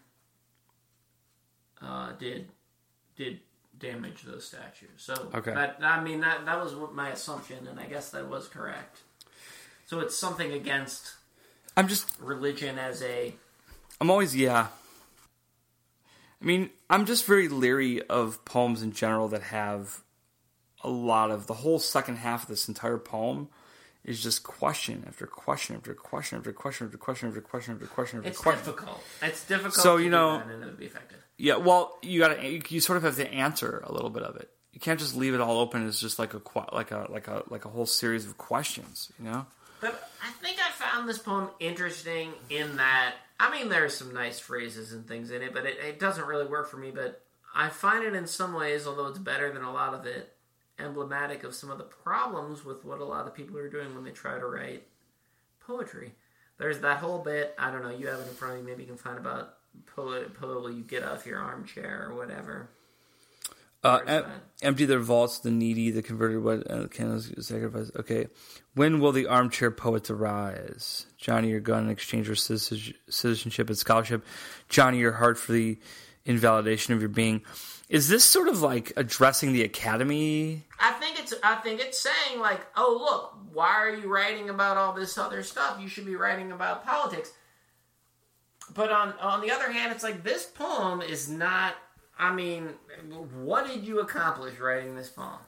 uh, did did damage those statues. So, okay. that, I mean, that, that was my assumption, and I guess that was correct. So it's something against I'm just religion as a... I'm always, yeah. I mean, I'm just very leery of poems in general that have a lot of... The whole second half of this entire poem is just question after question after question after question after question after question after question after it's question. It's difficult. It's difficult so, to you do know, that and it would be effective. Yeah, well, you got to you, you sort of have to answer a little bit of it. You can't just leave it all open as just like a like a like a like a whole series of questions, you know? But I think I found this poem interesting in that, I mean, there's some nice phrases and things in it, but it, it doesn't really work for me. But I find it in some ways, although it's better than a lot of it, emblematic of some of the problems with what a lot of people are doing when they try to write poetry. There's that whole bit, I don't know, you have it in front of you, maybe you can find about poet, poet will you get off your armchair or whatever. Uh, em- empty their vaults, the needy, the converted, what uh, candles sacrifice. Okay, when will the armchair poets arise? Johnny, your gun in exchange for citizenship and scholarship. Johnny, your heart for the invalidation of your being. Is this sort of like addressing the academy? I think it's. I think it's saying like, oh look, why are you writing about all this other stuff? You should be writing about politics. But on on the other hand, it's like this poem is not. I mean, what did you accomplish writing this poem?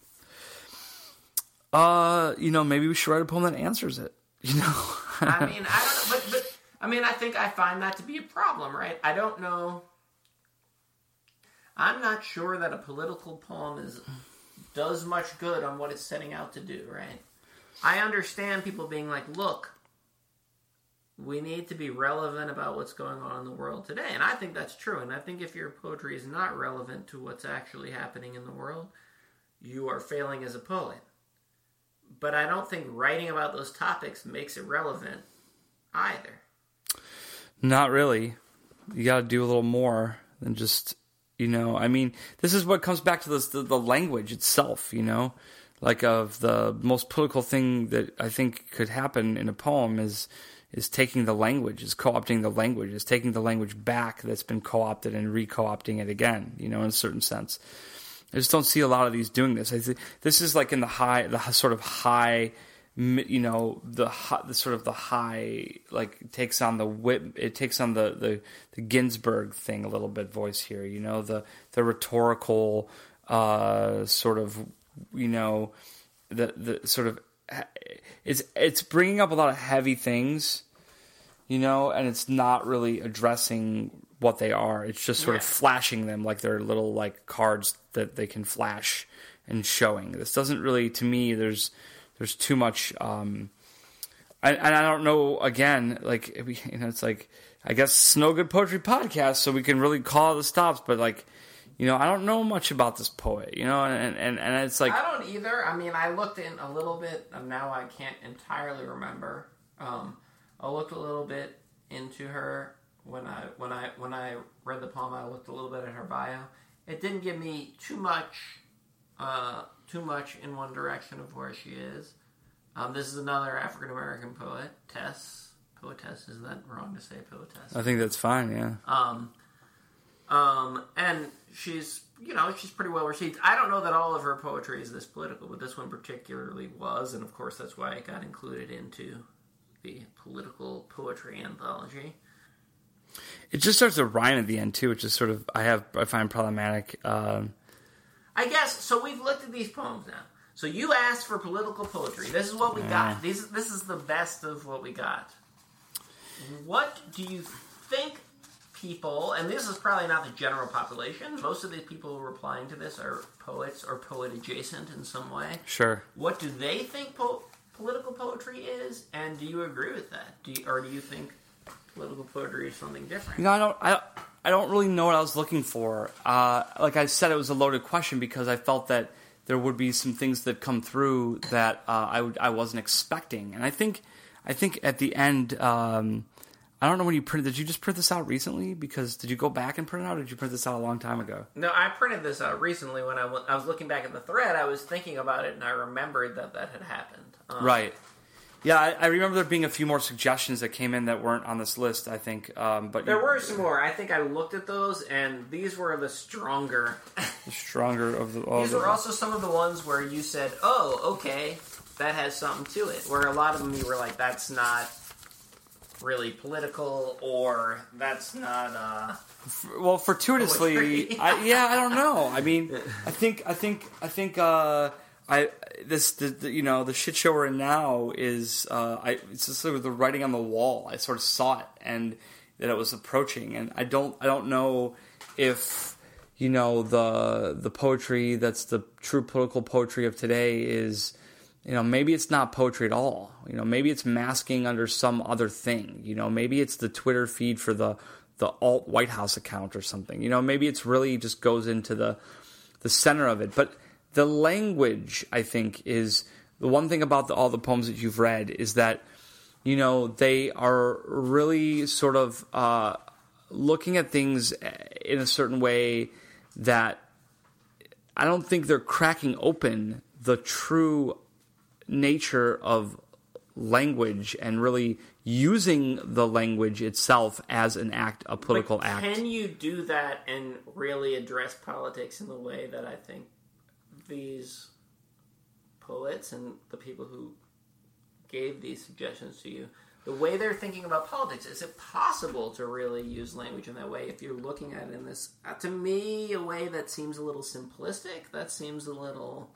Uh, you know, maybe we should write a poem that answers it. You know, I mean, I don't know, but but I mean, I think I find that to be a problem, right? I don't know. I'm not sure that a political poem is does much good on what it's setting out to do, right? I understand people being like, look, we need to be relevant about what's going on in the world today. And I think that's true. And I think if your poetry is not relevant to what's actually happening in the world, you are failing as a poet. But I don't think writing about those topics makes it relevant either. Not really. You got to do a little more than just, you know, I mean, this is what comes back to this, the, the language itself, you know? Like, of the most political thing that I think could happen in a poem is... is taking the language, is co-opting the language, is taking the language back that's been co-opted and re-co-opting it again, you know, in a certain sense. I just don't see a lot of these doing this. I think this is like in the high, the sort of high, you know, the, the sort of the high, like takes on the whip, it takes on the, the, the Ginsberg thing a little bit voice here, you know, the, the rhetorical uh, sort of, you know, the, the sort of, it's, it's bringing up a lot of heavy things, you know, and it's not really addressing what they are. It's just sort yeah. of flashing them like they're little like cards that they can flash and showing. This doesn't really, to me, there's there's too much, um, and, and I don't know. Again, like you know, it's like I guess it's no good poetry podcast, so we can really call the stops. But like, you know, I don't know much about this poet, you know, and and and it's like I don't either. I mean, I looked in a little bit, and now I can't entirely remember. Um, I looked a little bit into her when I when I when I read the poem. I looked a little bit at her bio. It didn't give me too much, uh, too much in one direction of where she is. Um, this is another African American poet, Tess, poetess. Is that wrong to say poetess? I think that's fine. Yeah. Um, um, and she's you know she's pretty well received. I don't know that all of her poetry is this political, but this one particularly was, and of course that's why it got included into the political poetry anthology. It just starts to rhyme at the end too, which is sort of I have I find problematic. Um, I guess so. We've looked at these poems now. So you asked for political poetry. This is what we yeah. got. These this is the best of what we got. What do you think people? And this is probably not the general population. Most of the people replying to this are poets or poet adjacent in some way. Sure. What do they think po- political poetry is? And do you agree with that? Do you, or do you think political poetry is something different? You know, I don't, I, I don't really know what I was looking for. Uh, like I said, it was a loaded question because I felt that there would be some things that come through that uh, I would, I wasn't expecting. And I think, I think at the end, um, I don't know when you printed. Did you just print this out recently? Because did you go back and print it out, or did you print this out a long time ago? No, I printed this out recently. When I, w- I was looking back at the thread, I was thinking about it, and I remembered that that had happened. Um, right. Yeah, I, I remember there being a few more suggestions that came in that weren't on this list, I think. Um, but There you, were some more. I think I looked at those, and these were the stronger. The stronger of the... All these the, were also some of the ones where you said, oh, okay, that has something to it. Where a lot of them you were like, that's not... really political, or that's not. Uh, well, fortuitously, I, yeah, I don't know. I mean, I think, I think, I think, uh, I this, the, the, you know, the shit show we're in now is, uh, I it's just sort of the writing on the wall. I sort of saw it and that it was approaching, and I don't, I don't know if, you know, the the poetry that's the true political poetry of today is. You know, maybe it's not poetry at all. You know, maybe it's masking under some other thing. You know, maybe it's the Twitter feed for the, the alt White House account or something. You know, maybe it's really just goes into the the center of it. But the language, I think, is the one thing about the, all the poems that you've read is that, you know, they are really sort of uh, looking at things in a certain way that I don't think they're cracking open the true nature of language and really using the language itself as an act, a political but act. Can you do that and really address politics in the way that I think these poets and the people who gave these suggestions to you, the way they're thinking about politics, is it possible to really use language in that way if you're looking at it in this, uh, to me, a way that seems a little simplistic, that seems a little...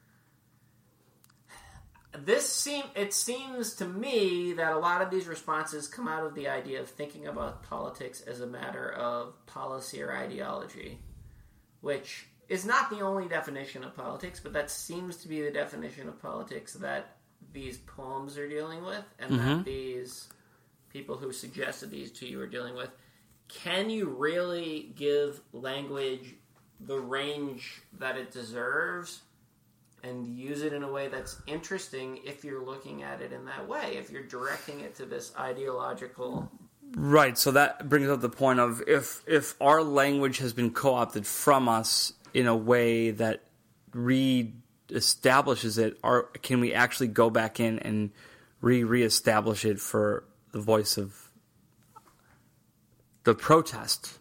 This seem it seems to me that a lot of these responses come out of the idea of thinking about politics as a matter of policy or ideology, which is not the only definition of politics, but that seems to be the definition of politics that these poems are dealing with, and mm-hmm. that these people who suggested these to you are dealing with. Can you really give language the range that it deserves and use it in a way that's interesting if you're looking at it in that way, if you're directing it to this ideological... Right, so that brings up the point of if if our language has been co-opted from us in a way that re-establishes it, or can we actually go back in and re-reestablish it for the voice of the protest?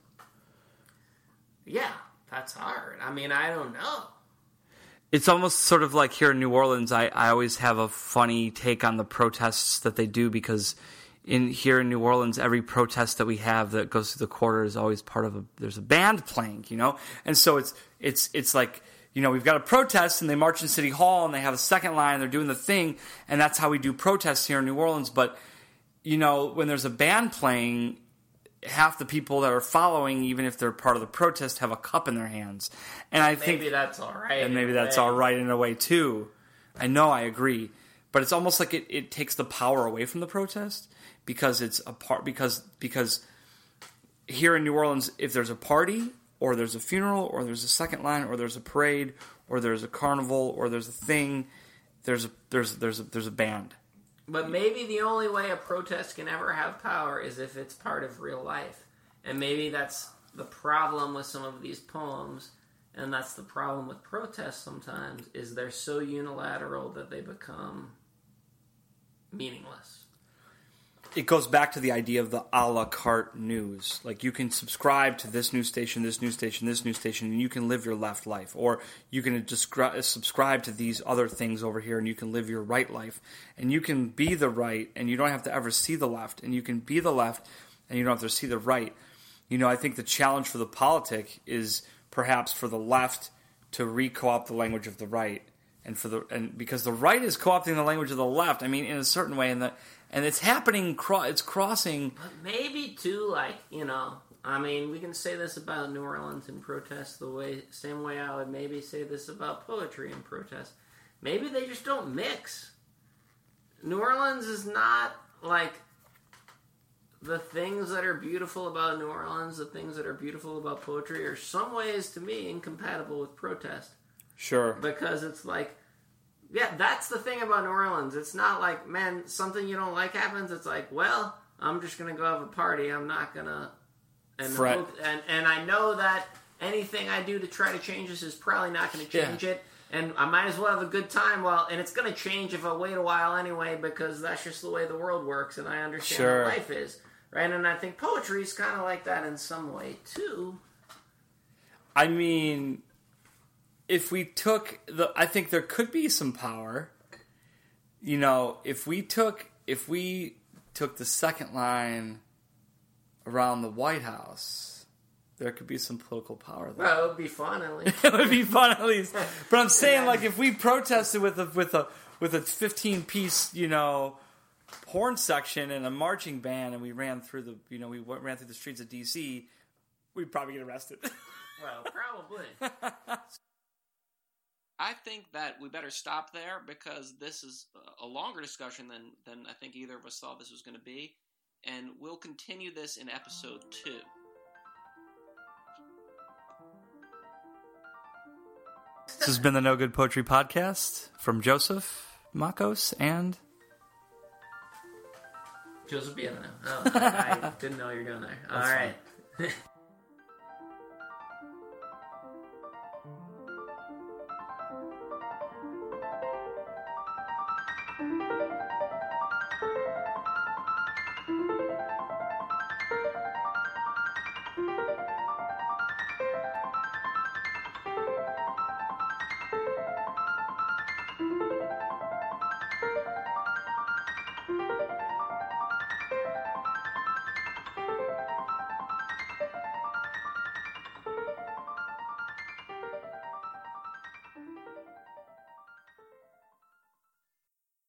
Yeah, that's hard. I mean, I don't know. It's almost sort of like here in New Orleans, I, I always have a funny take on the protests that they do, because in here in New Orleans, every protest that we have that goes through the quarter is always part of a, there's a band playing, you know? And so it's, it's, it's like, you know, we've got a protest and they march in City Hall and they have a second line and they're doing the thing, and that's how we do protests here in New Orleans. But, you know, when there's a band playing, half the people that are following, even if they're part of the protest, have a cup in their hands. And I maybe think... Maybe that's all right. And maybe that's all right in a way, too. I know, I agree. But it's almost like it, it takes the power away from the protest, because it's a part... Because, because here in New Orleans, if there's a party, or there's a funeral, or there's a second line, or there's a parade, or there's a carnival, or there's a thing, there's a, there's, there's a, there's a band. But maybe the only way a protest can ever have power is if it's part of real life. And maybe that's the problem with some of these poems, and that's the problem with protests sometimes, is they're so unilateral that they become meaningless. It goes back to the idea of the a la carte news. Like, you can subscribe to this news station, this news station, this news station, and you can live your left life. Or you can descri- subscribe to these other things over here, and you can live your right life. And you can be the right, and you don't have to ever see the left. And you can be the left, and you don't have to see the right. You know, I think the challenge for the politic is perhaps for the left to re-co-opt the language of the right. And for the and because the right is co-opting the language of the left, I mean, in a certain way, and the and it's happening. Cro- it's crossing. But maybe too, like, you know, I mean, we can say this about New Orleans and protest the way same way I would maybe say this about poetry and protest. Maybe they just don't mix. New Orleans is not like the things that are beautiful about New Orleans, the things that are beautiful about poetry, are some ways to me incompatible with protest. Sure. Because it's like, yeah, that's the thing about New Orleans. It's not like, man, something you don't like happens. It's like, well, I'm just going to go have a party. I'm not going to... And, and and I know that anything I do to try to change this is probably not going to change yeah. it. And I might as well have a good time. Well, and it's going to change if I wait a while anyway, because that's just the way the world works, and I understand sure. how life is. Right? And I think poetry is kind of like that in some way, too. I mean... If we took the, I think there could be some power. You know, if we took, if we took the second line around the White House, there could be some political power there. Well, it would be fun at least. It would be fun at least. But I'm saying, like, if we protested with a with a with a fifteen piece, you know, horn section and a marching band, and we ran through the, you know, we ran through the streets of D C, we'd probably get arrested. Well, probably. I think that we better stop there because this is a longer discussion than, than I think either of us thought this was going to be. And we'll continue this in episode two. This has been the No Good Poetry Podcast from Joseph, Makos, and... Joseph Bienvenu. Oh, I didn't know you were doing there. All right.